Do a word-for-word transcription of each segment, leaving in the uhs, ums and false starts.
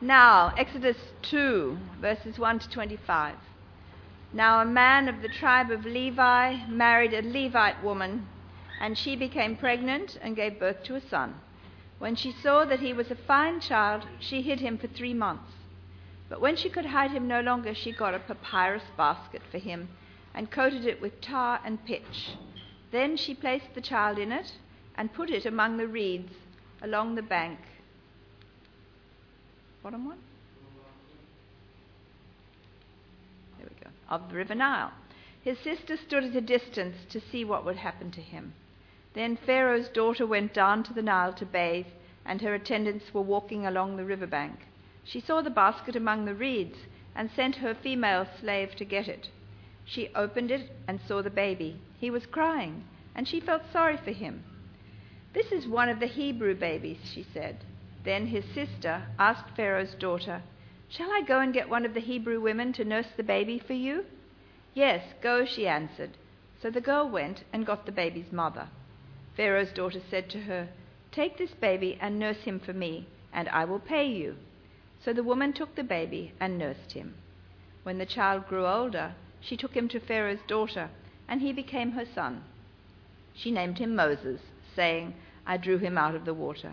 Now, Exodus two, verses one to twenty-five. Now a man of the tribe of Levi married a Levite woman, and she became pregnant and gave birth to a son. When she saw that he was a fine child, she hid him for three months. But when she could hide him no longer, she got a papyrus basket for him and coated it with tar and pitch. Then she placed the child in it and put it among the reeds along the bank. Bottom one? There we go. Of the river Nile. His sister stood at a distance to see what would happen to him. Then Pharaoh's daughter went down to the Nile to bathe, and her attendants were walking along the river bank. She saw the basket among the reeds and sent her female slave to get it. She opened it and saw the baby. He was crying, and she felt sorry for him. "This is one of the Hebrew babies," she said. Then his sister asked Pharaoh's daughter, "Shall I go and get one of the Hebrew women to nurse the baby for you?" "Yes, go," she answered. So the girl went and got the baby's mother. Pharaoh's daughter said to her, "Take this baby and nurse him for me, and I will pay you." So the woman took the baby and nursed him. When the child grew older, she took him to Pharaoh's daughter, and he became her son. She named him Moses, saying, "I drew him out of the water."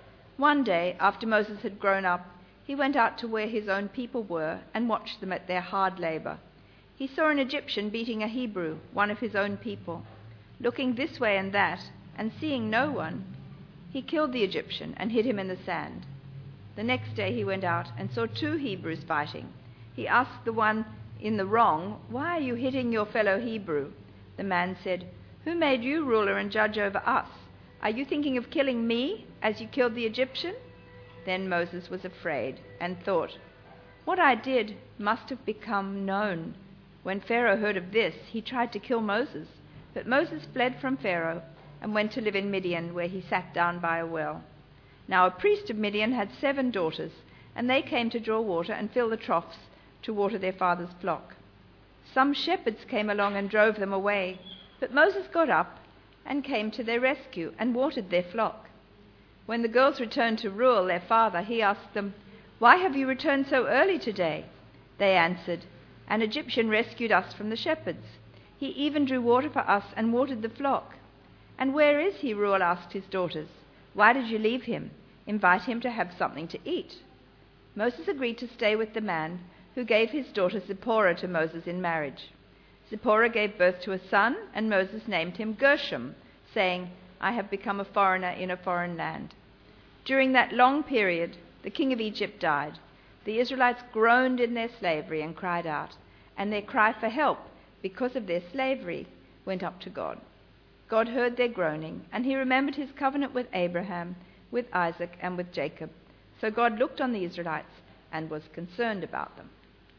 One day, after Moses had grown up, he went out to where his own people were and watched them at their hard labor. He saw an Egyptian beating a Hebrew, one of his own people. Looking this way and that, and seeing no one, he killed the Egyptian and hid him in the sand. The next day he went out and saw two Hebrews fighting. He asked the one in the wrong, "Why are you hitting your fellow Hebrew?" The man said, "Who made you ruler and judge over us? Are you thinking of killing me as you killed the Egyptian?" Then Moses was afraid and thought, "What I did must have become known." When Pharaoh heard of this, he tried to kill Moses. But Moses fled from Pharaoh and went to live in Midian, where he sat down by a well. Now a priest of Midian had seven daughters, and they came to draw water and fill the troughs to water their father's flock. Some shepherds came along and drove them away, but Moses got up and came to their rescue and watered their flock. When the girls returned to Reuel, their father, he asked them, "Why have you returned so early today?" They answered, "An Egyptian rescued us from the shepherds. He even drew water for us and watered the flock." "And where is he?" Reuel asked his daughters. "Why did you leave him? Invite him to have something to eat." Moses agreed to stay with the man, who gave his daughter Zipporah to Moses in marriage. Zipporah gave birth to a son, and Moses named him Gershom, saying, "I have become a foreigner in a foreign land." During that long period, the king of Egypt died. The Israelites groaned in their slavery and cried out, and their cry for help because of their slavery went up to God. God heard their groaning, and he remembered his covenant with Abraham, with Isaac, and with Jacob. So God looked on the Israelites and was concerned about them.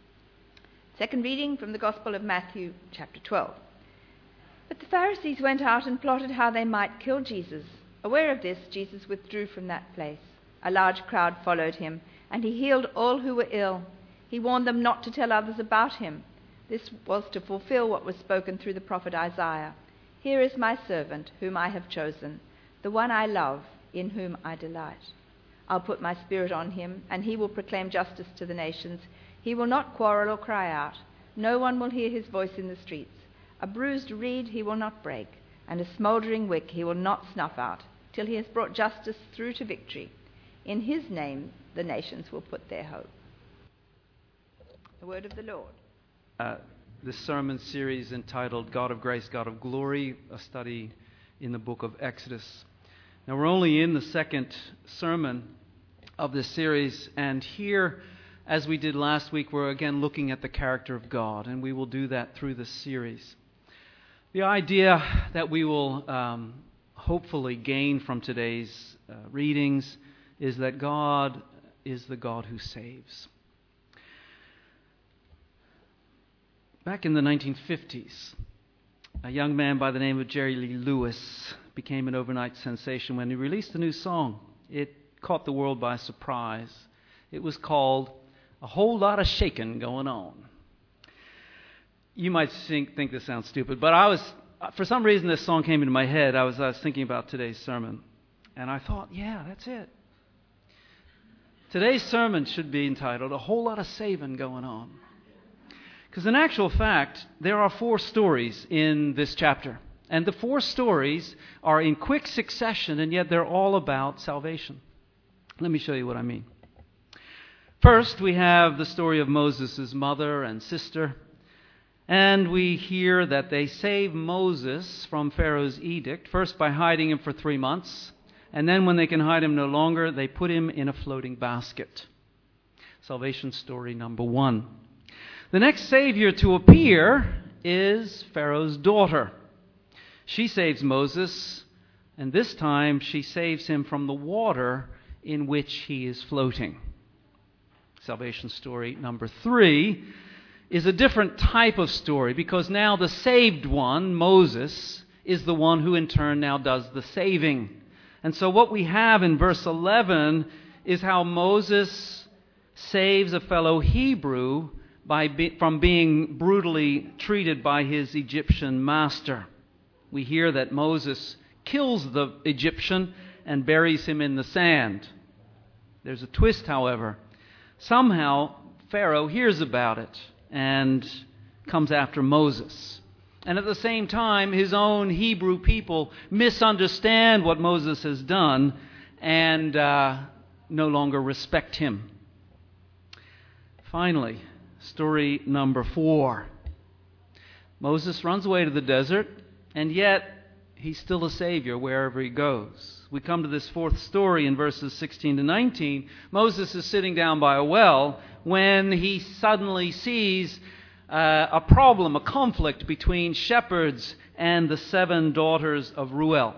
Second reading from the Gospel of Matthew, chapter twelve. But the Pharisees went out and plotted how they might kill Jesus. Aware of this, Jesus withdrew from that place. A large crowd followed him, and he healed all who were ill. He warned them not to tell others about him. This was to fulfill what was spoken through the prophet Isaiah. "Here is my servant, whom I have chosen, the one I love, in whom I delight. I'll put my spirit on him, and he will proclaim justice to the nations. He will not quarrel or cry out. No one will hear his voice in the streets. A bruised reed he will not break, and a smouldering wick he will not snuff out, till he has brought justice through to victory. In his name the nations will put their hope." The word of the Lord. Uh, this sermon series entitled God of Grace, God of Glory, a study in the book of Exodus. Now we're only in the second sermon of this series, and here, as we did last week, we're again looking at the character of God, and we will do that through this series. The idea that we will um, hopefully gain from today's uh, readings is that God is the God who saves. Back in the nineteen fifties, a young man by the name of Jerry Lee Lewis became an overnight sensation when he released a new song. It caught the world by surprise. It was called "A Whole Lot of Shakin' Going On." You might think, think this sounds stupid, but I was, for some reason this song came into my head. I was, I was thinking about today's sermon, and I thought, yeah, that's it. Today's sermon should be entitled, A Whole Lot of Saving Going On. Because in actual fact, there are four stories in this chapter. And the four stories are in quick succession, and yet they're all about salvation. Let me show you what I mean. First, we have the story of Moses' mother and sister. And we hear that they save Moses from Pharaoh's edict, first by hiding him for three months. And then when they can hide him no longer, they put him in a floating basket. Salvation story number one. The next Savior to appear is Pharaoh's daughter. She saves Moses, and this time she saves him from the water in which he is floating. Salvation story number three is a different type of story, because now the saved one, Moses, is the one who in turn now does the saving. And so what we have in verse eleven is how Moses saves a fellow Hebrew by be, from being brutally treated by his Egyptian master. We hear that Moses kills the Egyptian and buries him in the sand. There's a twist, however. Somehow Pharaoh hears about it and comes after Moses. And at the same time, his own Hebrew people misunderstand what Moses has done and uh, no longer respect him. Finally, story number four. Moses runs away to the desert, and yet he's still a savior wherever he goes. We come to this fourth story in verses sixteen to nineteen. Moses is sitting down by a well when he suddenly sees Uh, a problem, a conflict between shepherds and the seven daughters of Reuel.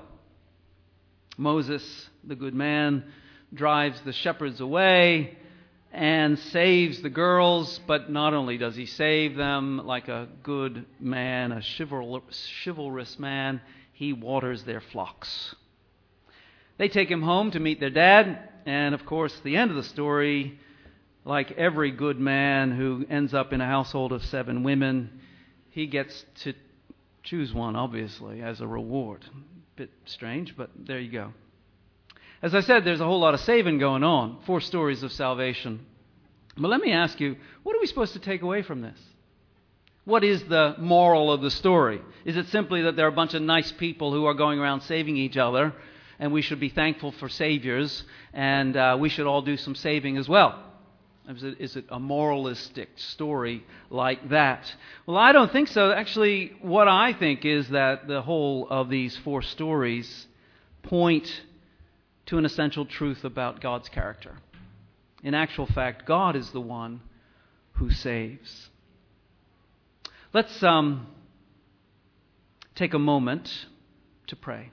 Moses, the good man, drives the shepherds away and saves the girls, but not only does he save them like a good man, a chivalrous, chivalrous man, he waters their flocks. They take him home to meet their dad, and of course, the end of the story, like every good man who ends up in a household of seven women, he gets to choose one, obviously, as a reward. Bit strange, but there you go. As I said, there's a whole lot of saving going on. Four stories of salvation. But let me ask you, what are we supposed to take away from this? What is the moral of the story? Is it simply that there are a bunch of nice people who are going around saving each other, and we should be thankful for saviors, and uh, we should all do some saving as well? Is it, is it a moralistic story like that? Well, I don't think so. Actually, what I think is that the whole of these four stories point to an essential truth about God's character. In actual fact, God is the one who saves. Let's um, take a moment to pray.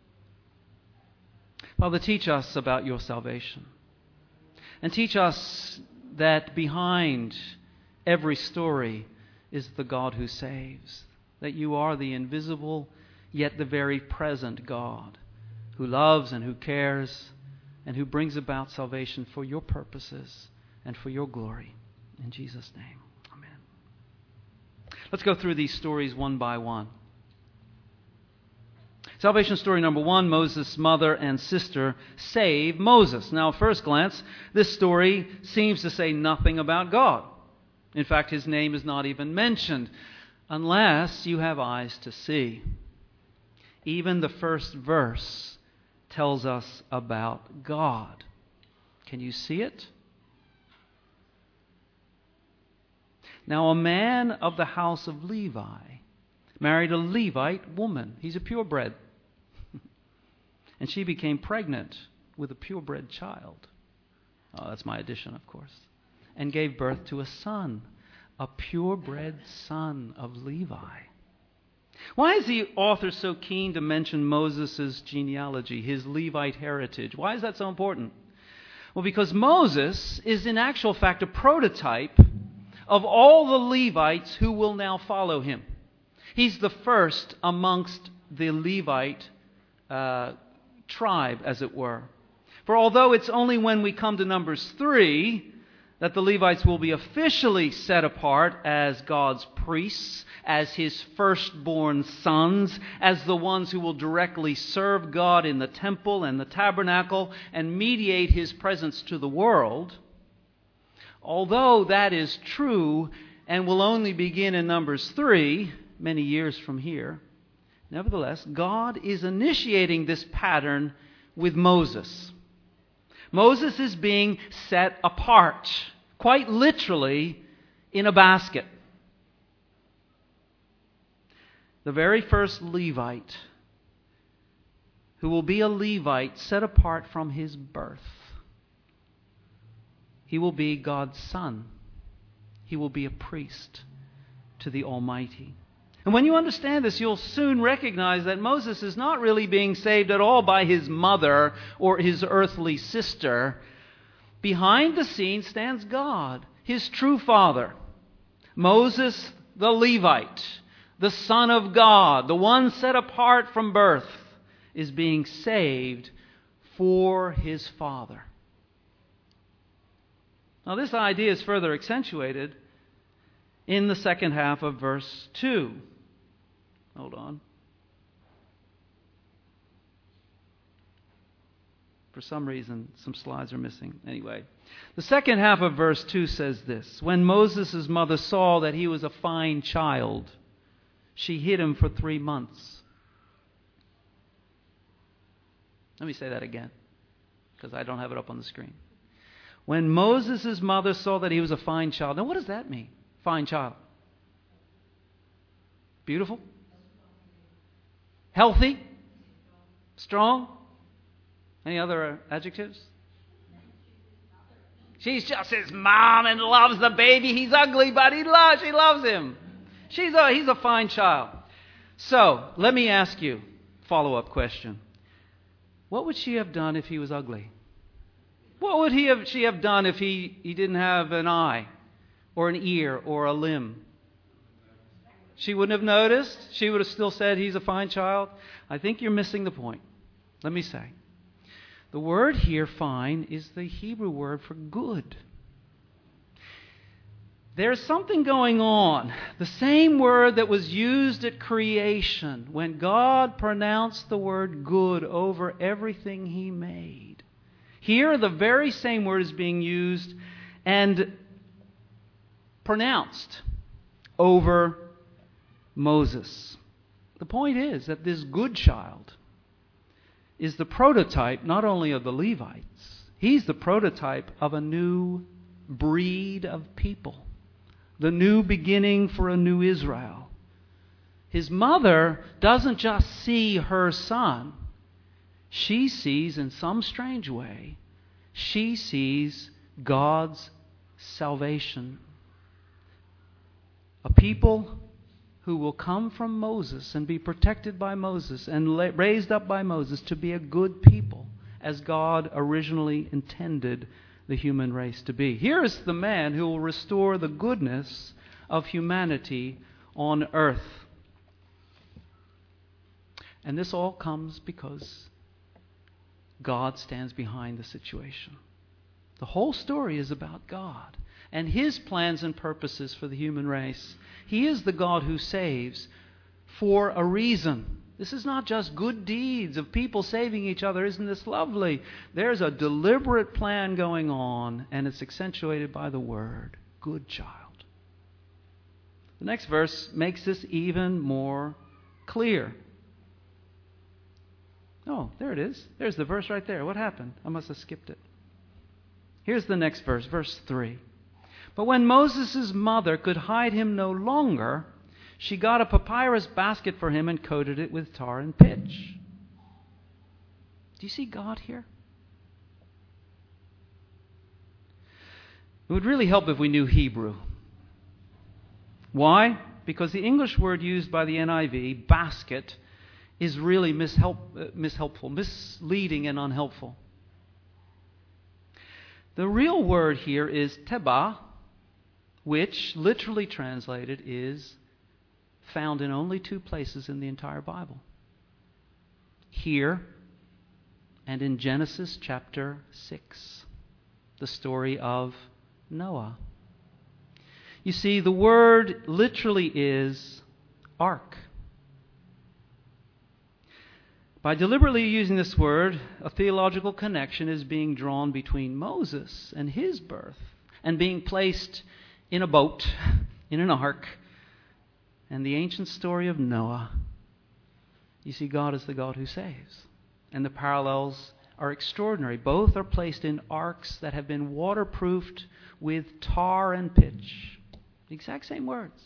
Father, teach us about your salvation. And teach us that behind every story is the God who saves. That you are the invisible, yet the very present God, who loves and who cares and who brings about salvation for your purposes and for your glory. In Jesus' name, amen. Let's go through these stories one by one. Salvation story number one, Moses' mother and sister save Moses. Now, at first glance, this story seems to say nothing about God. In fact, his name is not even mentioned, unless you have eyes to see. Even the first verse tells us about God. Can you see it? Now, a man of the house of Levi married a Levite woman. He's a purebred. And she became pregnant with a purebred child. Oh, that's my addition, of course. And gave birth to a son, a purebred son of Levi. Why is the author so keen to mention Moses' genealogy, his Levite heritage? Why is that so important? Well, because Moses is in actual fact a prototype of all the Levites who will now follow him. He's the first amongst the Levite uh, tribe, as it were. For although it's only when we come to Numbers three that the Levites will be officially set apart as God's priests, as His firstborn sons, as the ones who will directly serve God in the temple and the tabernacle and mediate His presence to the world. Although that is true and will only begin in Numbers three, many years from here, nevertheless, God is initiating this pattern with Moses. Moses is being set apart, quite literally, in a basket. The very first Levite, who will be a Levite set apart from his birth. He will be God's son. He will be a priest to the Almighty. And when you understand this, you'll soon recognize that Moses is not really being saved at all by his mother or his earthly sister. Behind the scenes stands God, his true father. Moses, the Levite, the Son of God, the one set apart from birth, is being saved for his father. Now, this idea is further accentuated in the second half of verse two. Hold on. For some reason, some slides are missing. Anyway, the second half of verse two says this: When Moses' mother saw that he was a fine child, she hid him for three months. Let me say that again, because I don't have it up on the screen. When Moses' mother saw that he was a fine child. Now, what does that mean? Fine child. Beautiful? Healthy? Strong? Any other adjectives? She's just his mom and loves the baby. He's ugly, but he loves, she loves him. She's a, he's a fine child. So, let me ask you a follow-up question. What would she have done if he was ugly? What would he have, she have done if he, he didn't have an eye or an ear or a limb? She wouldn't have noticed. She would have still said he's a fine child. I think you're missing the point. Let me say. The word here, fine, is the Hebrew word for good. There's something going on. The same word that was used at creation when God pronounced the word good over everything He made. Here, the very same word is being used and pronounced over Moses. The point is that this good child is the prototype not only of the Levites, he's the prototype of a new breed of people, the new beginning for a new Israel. His mother doesn't just see her son, she sees in some strange way, she sees God's salvation. A people who will come from Moses and be protected by Moses and raised up by Moses to be a good people as God originally intended the human race to be. Here is the man who will restore the goodness of humanity on earth. And this all comes because God stands behind the situation. The whole story is about God and His plans and purposes for the human race. He is the God who saves for a reason. This is not just good deeds of people saving each other. Isn't this lovely? There's a deliberate plan going on, and it's accentuated by the word, good child. The next verse makes this even more clear. Oh, there it is. There's the verse right there. What happened? I must have skipped it. Here's the next verse, verse three. But when Moses' mother could hide him no longer, she got a papyrus basket for him and coated it with tar and pitch. Do you see God here? It would really help if we knew Hebrew. Why? Because the English word used by the N I V, basket, is really mishelp, uh, mishelpful, misleading and unhelpful. The real word here is teba, which literally translated is found in only two places in the entire Bible. Here and in Genesis chapter six, the story of Noah. You see, the word literally is ark. By deliberately using this word, a theological connection is being drawn between Moses and his birth and being placed in a boat, in an ark, and the ancient story of Noah. You see, God is the God who saves. And the parallels are extraordinary. Both are placed in arks that have been waterproofed with tar and pitch. The exact same words.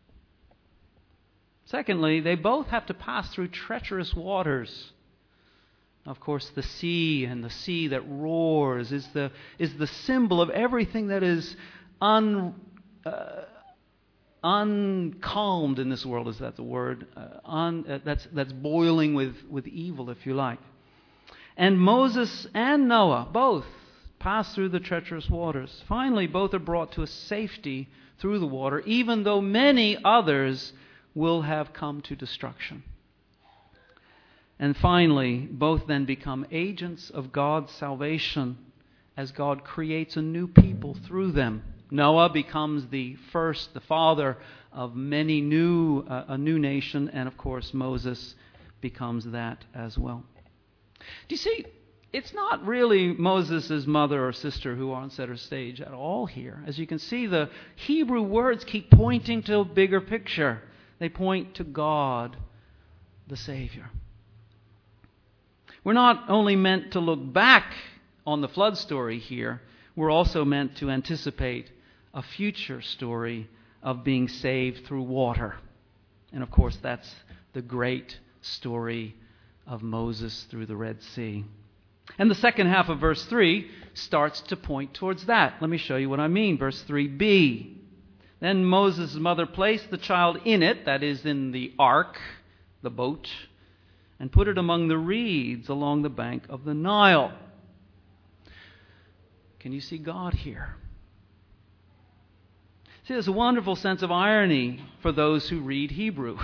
Secondly, they both have to pass through treacherous waters. Of course, the sea and the sea that roars is the is the symbol of everything that is un, uh, uncalmed in this world. Is that the word? Uh, un, uh, that's that's boiling with, with evil, if you like. And Moses and Noah both pass through the treacherous waters. Finally, both are brought to a safety through the water, even though many others will have come to destruction. And finally, both then become agents of God's salvation as God creates a new people through them. Noah becomes the first, the father of many new, uh, a new nation, and of course Moses becomes that as well. Do you see, it's not really Moses' mother or sister who are on center stage at all here. As you can see, the Hebrew words keep pointing to a bigger picture. They point to God, the Savior. We're not only meant to look back on the flood story here, we're also meant to anticipate a future story of being saved through water. And of course, that's the great story of Moses through the Red Sea. And the second half of verse three starts to point towards that. Let me show you what I mean. Verse three b. Then Moses' mother placed the child in it, that is, in the ark, the boat, and put it among the reeds along the bank of the Nile. Can you see God here? See, there's a wonderful sense of irony for those who read Hebrew.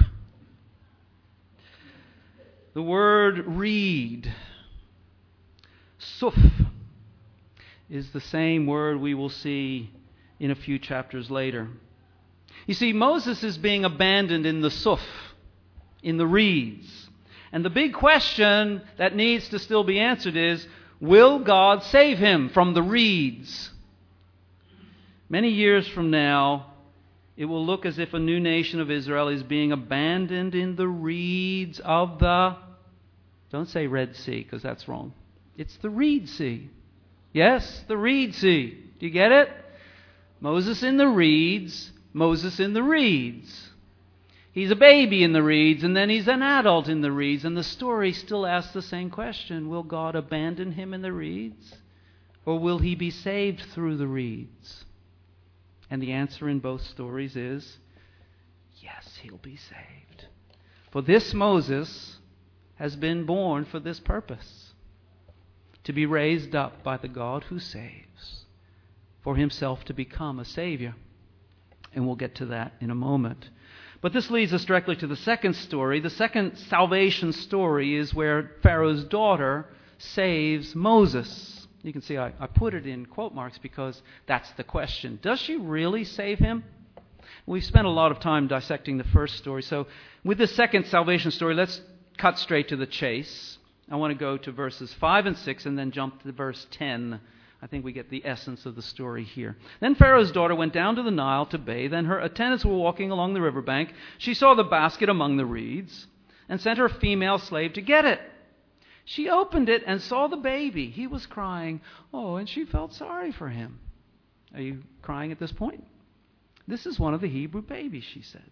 The word reed, suf, is the same word we will see in a few chapters later. You see, Moses is being abandoned in the suf, in the reeds. And the big question that needs to still be answered is, will God save him from the reeds? Many years from now, it will look as if a new nation of Israel is being abandoned in the reeds of the, don't say Red Sea, because that's wrong. It's the Reed Sea. Yes, the Reed Sea. Do you get it? Moses in the reeds, Moses in the reeds. He's a baby in the reeds, and then he's an adult in the reeds. And the story still asks the same question. Will God abandon him in the reeds? Or will he be saved through the reeds? And the answer in both stories is, yes, he'll be saved. For this Moses has been born for this purpose, to be raised up by the God who saves, for himself to become a Savior. And we'll get to that in a moment. But this leads us directly to the second story. The second salvation story is where Pharaoh's daughter saves Moses. You can see I, I put it in quote marks because that's the question. Does she really save him? We've spent a lot of time dissecting the first story. So with the second salvation story, let's cut straight to the chase. I want to go to verses five and six and then jump to verse ten. I think we get the essence of the story here. Then Pharaoh's daughter went down to the Nile to bathe, and her attendants were walking along the riverbank. She saw the basket among the reeds and sent her female slave to get it. She opened it and saw the baby. He was crying. Oh, and she felt sorry for him. Are you crying at this point? This is one of the Hebrew babies, she said.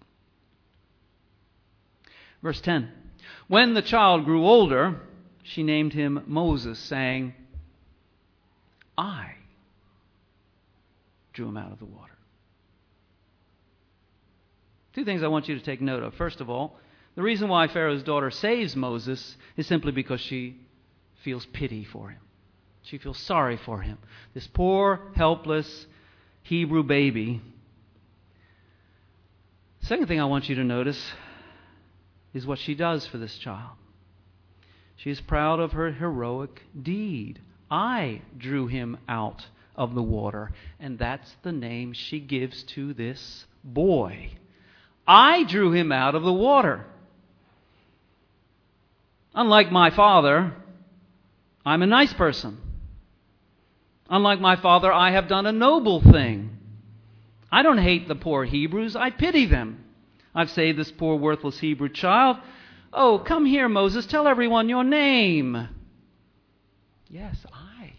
Verse ten. When the child grew older, she named him Moses, saying, I drew him out of the water. Two things I want you to take note of. First of all, the reason why Pharaoh's daughter saves Moses is simply because she feels pity for him. She feels sorry for him. This poor, helpless Hebrew baby. Second thing I want you to notice is what she does for this child. She is proud of her heroic deed. I drew him out of the water. And that's the name she gives to this boy. I drew him out of the water. Unlike my father, I'm a nice person. Unlike my father, I have done a noble thing. I don't hate the poor Hebrews. I pity them. I've saved this poor worthless Hebrew child. Oh, come here, Moses. Tell everyone your name. Yes, I.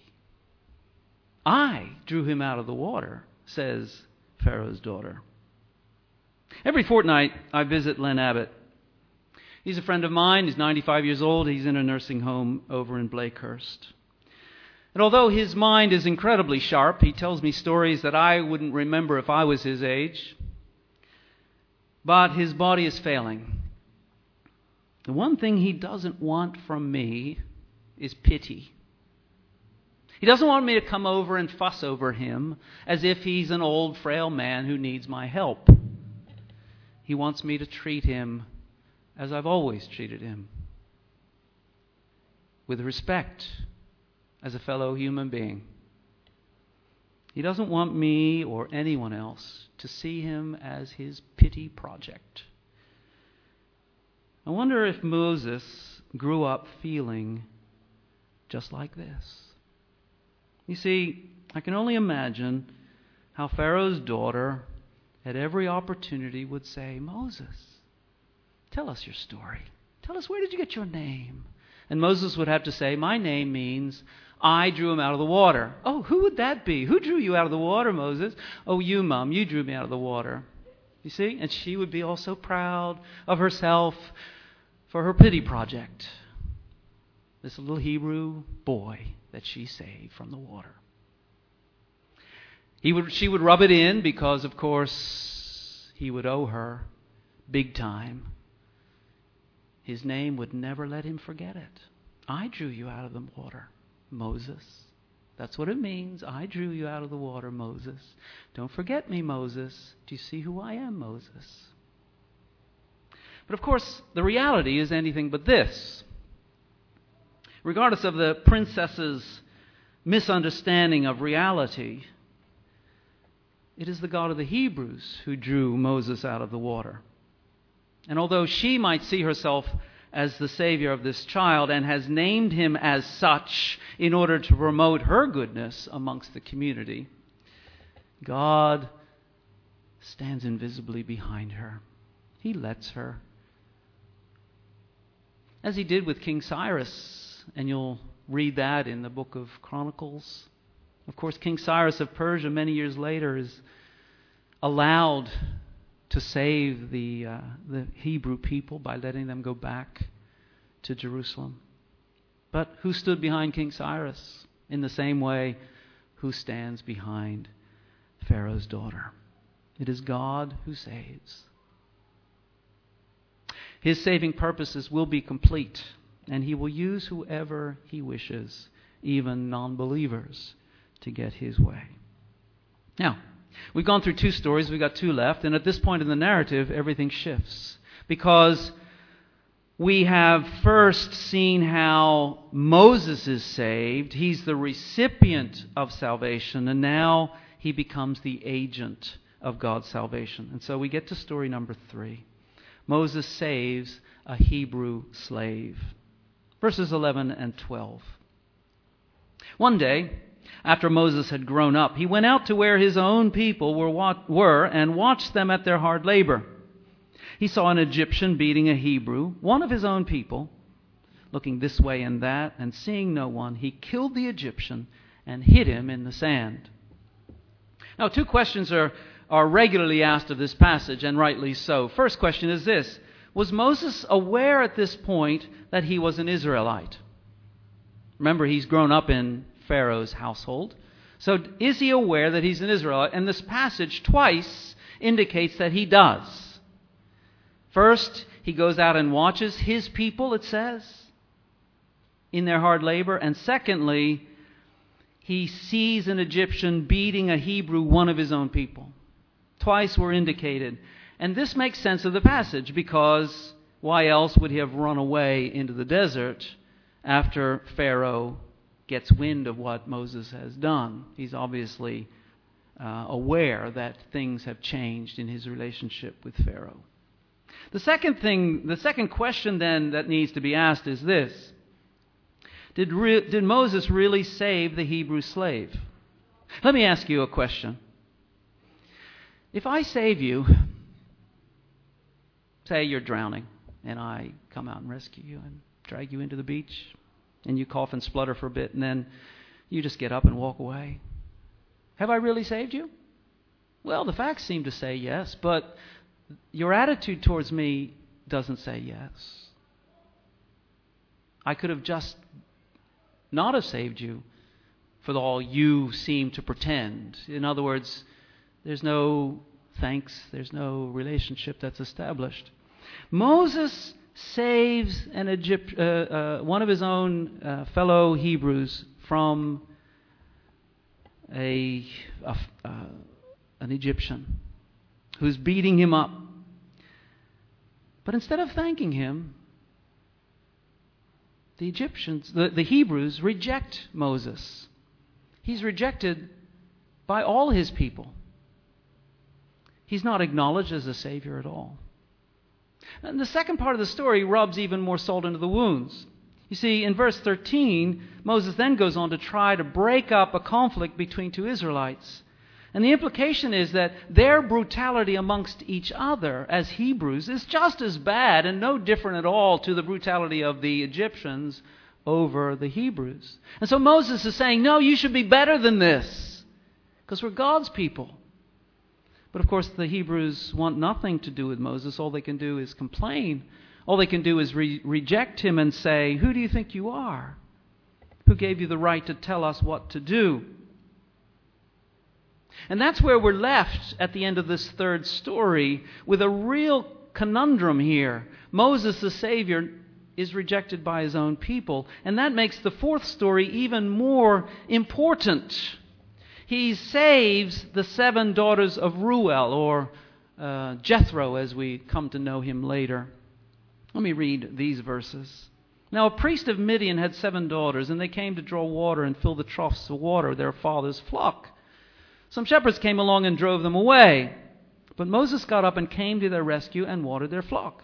I drew him out of the water, says Pharaoh's daughter. Every fortnight, I visit Len Abbott. He's a friend of mine. He's ninety-five years old. He's in a nursing home over in Blakehurst. And although his mind is incredibly sharp, he tells me stories that I wouldn't remember if I was his age. But his body is failing. The one thing he doesn't want from me is pity. He doesn't want me to come over and fuss over him as if he's an old, frail man who needs my help. He wants me to treat him as I've always treated him, with respect, as a fellow human being. He doesn't want me or anyone else to see him as his pity project. I wonder if Moses grew up feeling just like this. You see, I can only imagine how Pharaoh's daughter at every opportunity would say, Moses, tell us your story. Tell us, where did you get your name? And Moses would have to say, my name means I drew him out of the water. Oh, who would that be? Who drew you out of the water, Moses? Oh, you, Mom, you drew me out of the water. You see? And she would be all so proud of herself for her pity project. This little Hebrew boy that she saved from the water. He would, she would rub it in because, of course, he would owe her big time. His name would never let him forget it. I drew you out of the water, Moses. That's what it means. I drew you out of the water, Moses. Don't forget me, Moses. Do you see who I am, Moses? But of course, the reality is anything but this. Regardless of the princess's misunderstanding of reality, it is the God of the Hebrews who drew Moses out of the water. And although she might see herself as the Savior of this child and has named him as such in order to promote her goodness amongst the community, God stands invisibly behind her. He lets her. As he did with King Cyrus, and you'll read that in the book of Chronicles. Of course, King Cyrus of Persia many years later is allowed to save the uh, the Hebrew people by letting them go back to Jerusalem. But who stood behind King Cyrus? In the same way, who stands behind Pharaoh's daughter? It is God who saves. His saving purposes will be complete, and he will use whoever he wishes, even non-believers, to get his way. Now, we've gone through two stories. We've got two left. And at this point in the narrative, everything shifts. Because we have first seen how Moses is saved. He's the recipient of salvation. And now he becomes the agent of God's salvation. And so we get to story number three. Moses saves a Hebrew slave. Verses eleven and twelve. One day, after Moses had grown up, he went out to where his own people were, were and watched them at their hard labor. He saw an Egyptian beating a Hebrew, one of his own people. Looking this way and that, and seeing no one, he killed the Egyptian and hid him in the sand. Now, two questions are, are regularly asked of this passage, and rightly so. First question is this: was Moses aware at this point that he was an Israelite? Remember, he's grown up in Pharaoh's household. So is he aware that he's an Israelite? And this passage twice indicates that he does. First, he goes out and watches his people, it says, in their hard labor. And secondly, he sees an Egyptian beating a Hebrew, one of his own people. Twice were indicated. And this makes sense of the passage, because why else would he have run away into the desert after Pharaoh gets wind of what Moses has done. He's obviously uh, aware that things have changed in his relationship with Pharaoh. The second thing, the second question then that needs to be asked is this. Did, re- did Moses really save the Hebrew slave? Let me ask you a question. If I save you, say you're drowning, and I come out and rescue you and drag you into the beach, and you cough and splutter for a bit, and then you just get up and walk away. Have I really saved you? Well, the facts seem to say yes, but your attitude towards me doesn't say yes. I could have just not have saved you for all you seem to pretend. In other words, there's no thanks, there's no relationship that's established. Moses saves an Egypt, uh, uh, one of his own uh, fellow Hebrews from a, a uh, an Egyptian who's beating him up. But instead of thanking him, the Egyptians, the, the Hebrews reject Moses. He's rejected by all his people. He's not acknowledged as a Savior at all. And the second part of the story rubs even more salt into the wounds. You see, in verse thirteen, Moses then goes on to try to break up a conflict between two Israelites. And the implication is that their brutality amongst each other as Hebrews is just as bad and no different at all to the brutality of the Egyptians over the Hebrews. And so Moses is saying, no, you should be better than this, because we're God's people. But of course the Hebrews want nothing to do with Moses. All they can do is complain. All they can do is re- reject him and say, who do you think you are? Who gave you the right to tell us what to do? And that's where we're left at the end of this third story, with a real conundrum here. Moses, the Savior, is rejected by his own people. And that makes the fourth story even more important. He saves the seven daughters of Reuel, or uh, Jethro, as we come to know him later. Let me read these verses. Now a priest of Midian had seven daughters, and they came to draw water and fill the troughs of water, their father's flock. Some shepherds came along and drove them away. But Moses got up and came to their rescue and watered their flock.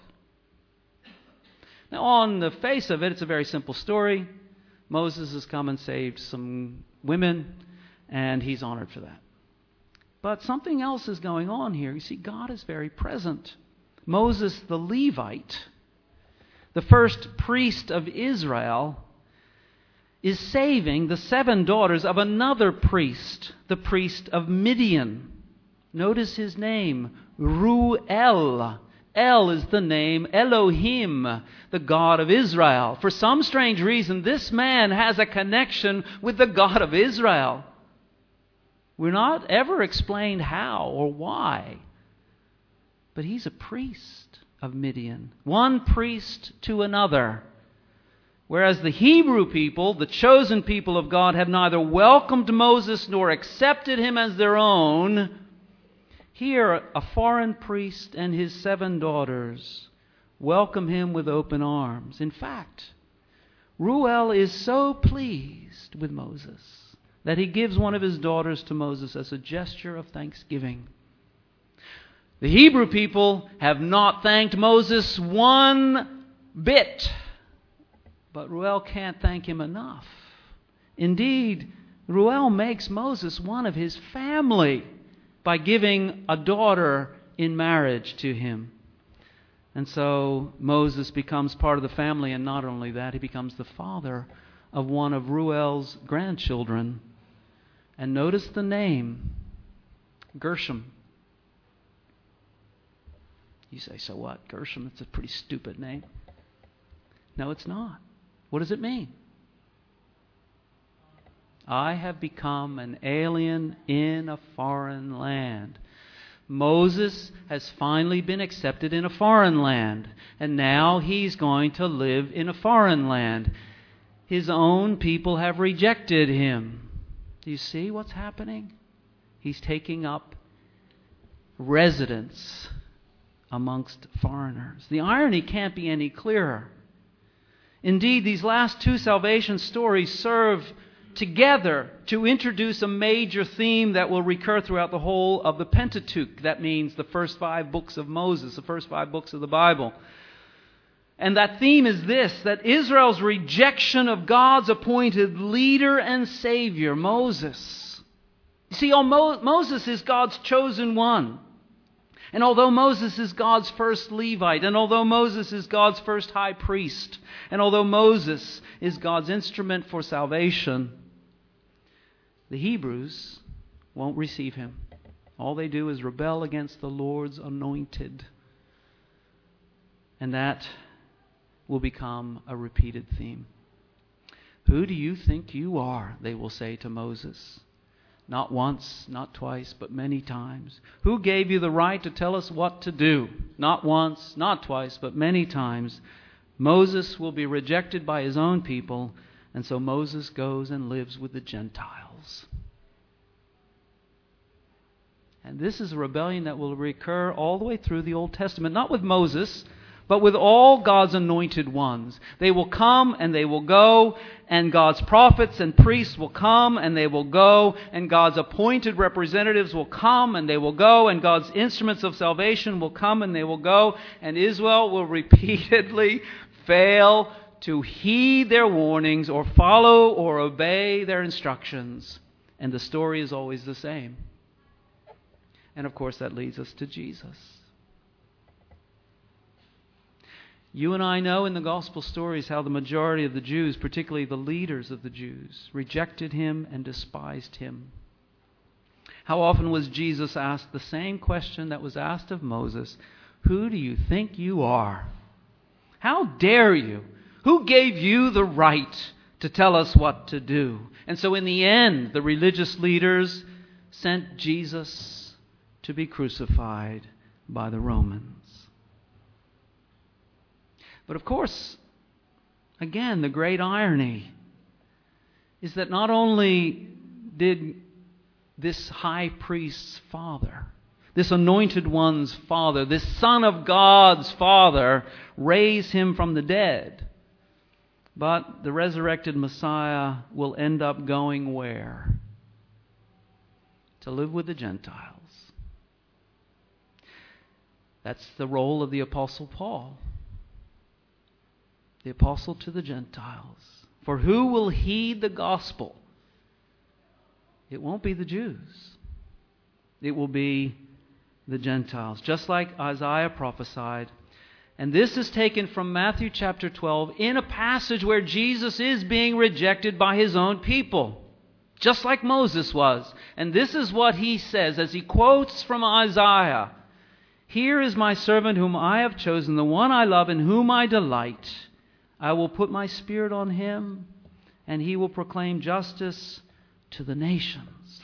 Now on the face of it, it's a very simple story. Moses has come and saved some women, and he's honored for that. But something else is going on here. You see, God is very present. Moses the Levite, the first priest of Israel, is saving the seven daughters of another priest, the priest of Midian. Notice his name, Reuel. El is the name Elohim, the God of Israel. For some strange reason, this man has a connection with the God of Israel. We're not ever explained how or why. But he's a priest of Midian. One priest to another. Whereas the Hebrew people, the chosen people of God, have neither welcomed Moses nor accepted him as their own, here a foreign priest and his seven daughters welcome him with open arms. In fact, Reuel is so pleased with Moses that he gives one of his daughters to Moses as a gesture of thanksgiving. The Hebrew people have not thanked Moses one bit, but Reuel can't thank him enough. Indeed, Reuel makes Moses one of his family by giving a daughter in marriage to him. And so Moses becomes part of the family, and not only that, he becomes the father of one of Reuel's grandchildren. And notice the name, Gershom. You say, so what? Gershom, it's a pretty stupid name. No, it's not. What does it mean? I have become an alien in a foreign land. Moses has finally been accepted in a foreign land, and now he's going to live in a foreign land. His own people have rejected him. Do you see what's happening? He's taking up residence amongst foreigners. The irony can't be any clearer. Indeed, these last two salvation stories serve together to introduce a major theme that will recur throughout the whole of the Pentateuch. That means the first five books of Moses, the first five books of the Bible. And that theme is this, that Israel's rejection of God's appointed leader and Savior, Moses. You see, Moses is God's chosen one. And although Moses is God's first Levite, and although Moses is God's first high priest, and although Moses is God's instrument for salvation, the Hebrews won't receive him. All they do is rebel against the Lord's anointed. And that will become a repeated theme. Who do you think you are? They will say to Moses. Not once, not twice, but many times. Who gave you the right to tell us what to do? Not once, not twice, but many times. Moses will be rejected by his own people, and so Moses goes and lives with the Gentiles. And this is a rebellion that will recur all the way through the Old Testament, not with Moses, but with all God's anointed ones. They will come and they will go, and God's prophets and priests will come and they will go, and God's appointed representatives will come and they will go, and God's instruments of salvation will come and they will go, and Israel will repeatedly fail to heed their warnings or follow or obey their instructions. And the story is always the same. And of course that leads us to Jesus. You and I know in the gospel stories how the majority of the Jews, particularly the leaders of the Jews, rejected him and despised him. How often was Jesus asked the same question that was asked of Moses? Who do you think you are? How dare you? Who gave you the right to tell us what to do? And so in the end, the religious leaders sent Jesus to be crucified by the Romans. But of course, again, the great irony is that not only did this high priest's father, this anointed one's father, this Son of God's Father, raise him from the dead, but the resurrected Messiah will end up going where? To live with the Gentiles. That's the role of the Apostle Paul. The apostle to the Gentiles. For who will heed the gospel? It won't be the Jews. It will be the Gentiles. Just like Isaiah prophesied. And this is taken from Matthew chapter twelve in a passage where Jesus is being rejected by his own people. Just like Moses was. And this is what he says as he quotes from Isaiah. Here is my servant whom I have chosen, the one I love, in whom I delight. I will put my spirit on him, and he will proclaim justice to the nations.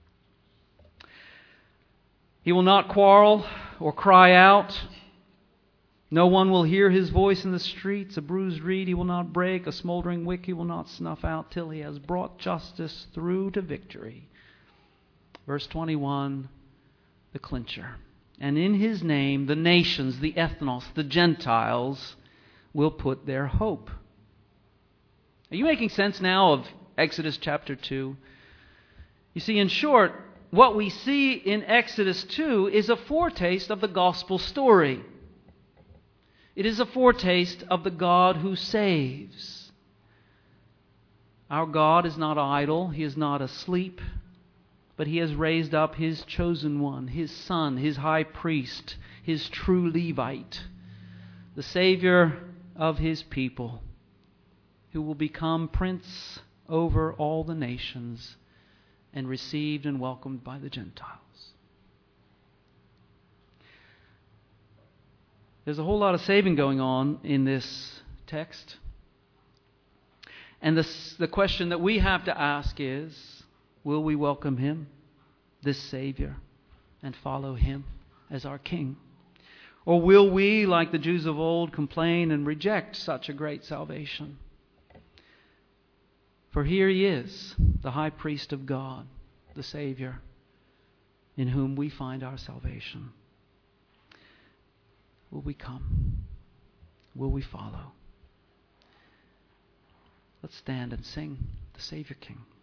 He will not quarrel or cry out. No one will hear his voice in the streets. A bruised reed he will not break. A smoldering wick he will not snuff out till he has brought justice through to victory. Verse twenty-one, the clincher. And in his name the nations, the ethnos, the Gentiles, will put their hope. Are you making sense now of Exodus chapter two? You see, in short, what we see in Exodus two is a foretaste of the gospel story. It is a foretaste of the God who saves. Our God is not idle. He is not asleep. But He has raised up His chosen one, His Son, His high priest, His true Levite, the Savior of His people, who will become prince over all the nations and received and welcomed by the Gentiles. There's a whole lot of saving going on in this text. And this, the question that we have to ask is, will we welcome Him, this Savior, and follow Him as our King? Or will we, like the Jews of old, complain and reject such a great salvation? For here He is, the high priest of God, the Savior, in whom we find our salvation. Will we come? Will we follow? Let's stand and sing the Savior King.